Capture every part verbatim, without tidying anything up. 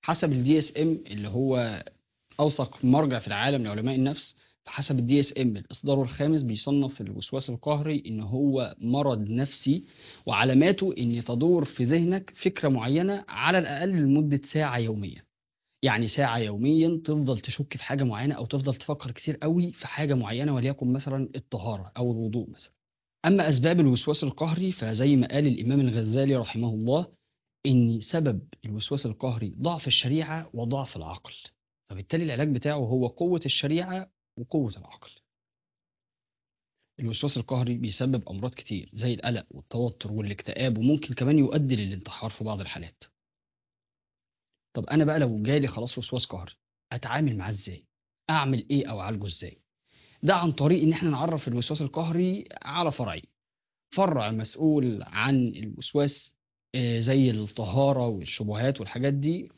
حسب الدي اس ام اللي هو اوثق مرجع في العالم لعلماء النفس. فحسب الدي اس ام الاصدار الخامس بيصنف الوسواس القهري ان هو مرض نفسي، وعلاماته ان تدور في ذهنك فكره معينه على الاقل لمده ساعه يوميا. يعني ساعه يوميا تفضل تشك في حاجه معينه او تفضل تفكر كتير قوي في حاجه معينه، وليكن مثلا الطهاره او الوضوء مثلا. اما اسباب الوسواس القهري فزي ما قال الامام الغزالي رحمه الله ان سبب الوسواس القهري ضعف الشريعه وضعف العقل. فبالتالي العلاج بتاعه هو قوه الشريعه وقوه العقل. الوسواس القهري بيسبب امراض كتير زي القلق والتوتر والاكتئاب، وممكن كمان يؤدي للانتحار في بعض الحالات. طب انا بقى لو جالي خلاص وسواس قهري اتعامل معاه ازاي؟ اعمل ايه او اعالجه ازاي؟ ده عن طريق ان احنا نعرف الوسواس القهري على فرعين. فرع مسؤول عن الوسواس آه، زي الطهارة والشبهات والحاجات دي.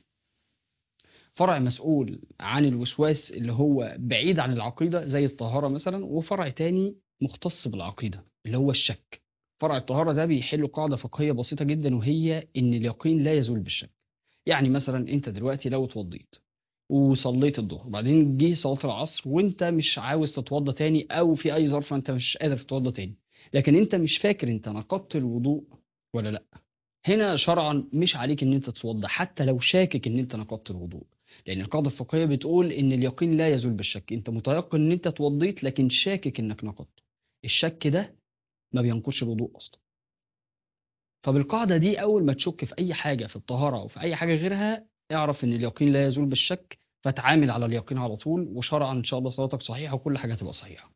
فرع مسؤول عن الوسواس اللي هو بعيد عن العقيدة زي الطهارة مثلا، وفرع تاني مختص بالعقيدة اللي هو الشك. فرع الطهارة ده بيحل قاعدة فقهية بسيطة جدا، وهي إن اليقين لا يزول بالشك. يعني مثلا أنت دلوقتي لو اتوضيت وصليت الظهر وبعدين جه صلاة العصر وأنت مش عاوز تتوضى تاني، أو في أي ظرف أنت مش قادر تتوضى تاني، لكن أنت مش فاكر أنت نقضت الوضوء ولا لأ. هنا شرعا مش عليك ان انت تتوضا حتى لو شاكك ان انت نقضت الوضوء، لان القاعده الفقهيه بتقول ان اليقين لا يزول بالشك. انت متيقن ان انت اتوضيت لكن شاكك انك نقضت. الشك ده ما بينقضش الوضوء اصلا. فبالقاعده دي اول ما تشك في اي حاجه في الطهاره او في اي حاجه غيرها، اعرف ان اليقين لا يزول بالشك، فتعامل على اليقين على طول، وشرعا ان شاء الله صلاتك صحيحه وكل حاجه هتبقى صحيحه.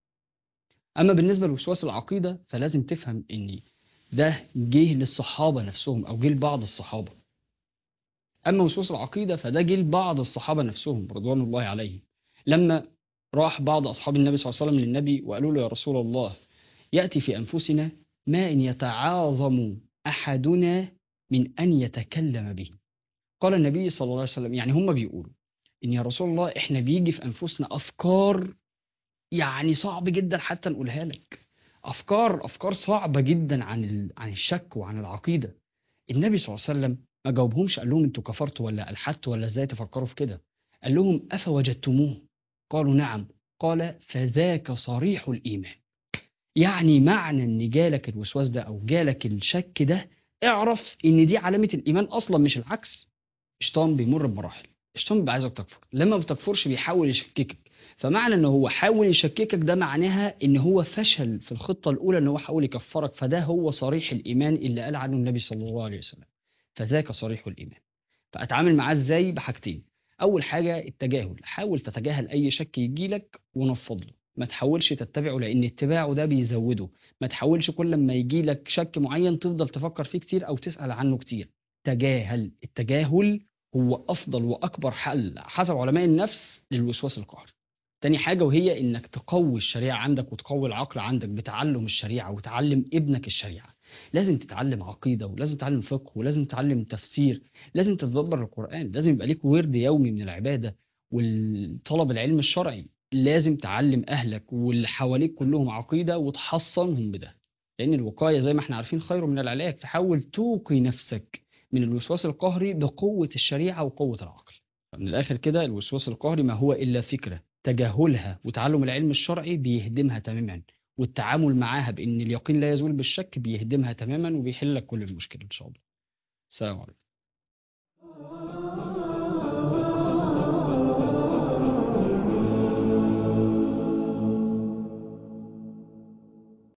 اما بالنسبه لوسواس العقيده فلازم تفهم ان ده جه للصحابه نفسهم او جه لبعض الصحابه. أما وسوس العقيدة فده جه لبعض الصحابة نفسهم رضوان الله عليهم، لما راح بعض أصحاب النبي صلى الله عليه وسلم للنبي وقالوا له يا رسول الله، يأتي في أنفسنا ما إن يتعاظم أحدنا من أن يتكلم به. قال النبي صلى الله عليه وسلم، يعني هم بيقولوا إن يا رسول الله إحنا بيجي في أنفسنا أفكار يعني صعب جدا حتى نقولها لك، أفكار أفكار صعبة جدا عن ال- عن الشك وعن العقيدة. النبي صلى الله عليه وسلم ما جاوبهمش قال لهم انتوا كفرتوا ولا الحدتوا ولا ازاي تفكروا في كده. قال لهم افوجدتموه؟ قالوا نعم. قال فذاك صريح الايمان. يعني معنى ان جالك الوسواس ده او جالك الشك ده، اعرف ان دي علامه الايمان اصلا مش العكس. الشيطان بيمر بمراحل. الشيطان بيبقى عايزك تكفر، لما ما بتكفرش بيحاول يشككك. فمعنى ان هو حاول يشككك ده معناها ان هو فشل في الخطه الاولى ان هو حاول يكفرك، فده هو صريح الايمان اللي قال عنه النبي صلى الله عليه وسلم. فذاك صريح الايمان. فاتعامل معاه ازاي؟ بحاجتين. اول حاجه التجاهل، حاول تتجاهل اي شك يجيلك ونفض له، ما تحاولش تتبعه لان اتباعه ده بيزوده. ما تحاولش كل ما يجيلك شك معين تفضل تفكر فيه كتير او تسال عنه كتير. تجاهل. التجاهل هو افضل واكبر حل حسب علماء النفس للوسواس القهري. تاني حاجه وهي انك تقوي الشريعه عندك وتقوي العقل عندك بتعلم الشريعه وتعلم ابنك الشريعه. لازم تتعلم عقيده ولازم تتعلم فقه ولازم تتعلم تفسير. لازم تتدبر القرآن، لازم يبقى ليك ورد يومي من العبادة والطلب العلم الشرعي. لازم تعلم أهلك واللي حواليك كلهم عقيدة وتحصنهم بده، لأن الوقاية زي ما احنا عارفين خير من العلاج. فحاول توقي نفسك من الوسواس القهري بقوة الشريعة وقوة العقل. من الآخر كده الوسواس القهري ما هو إلا فكرة، تجاهلها وتعلم العلم الشرعي بيهدمها تماما، والتعامل معاها بإن اليقين لا يزول بالشك بيهدمها تماما وبيحل لك كل المشكلة إن شاء الله. السلام عليكم.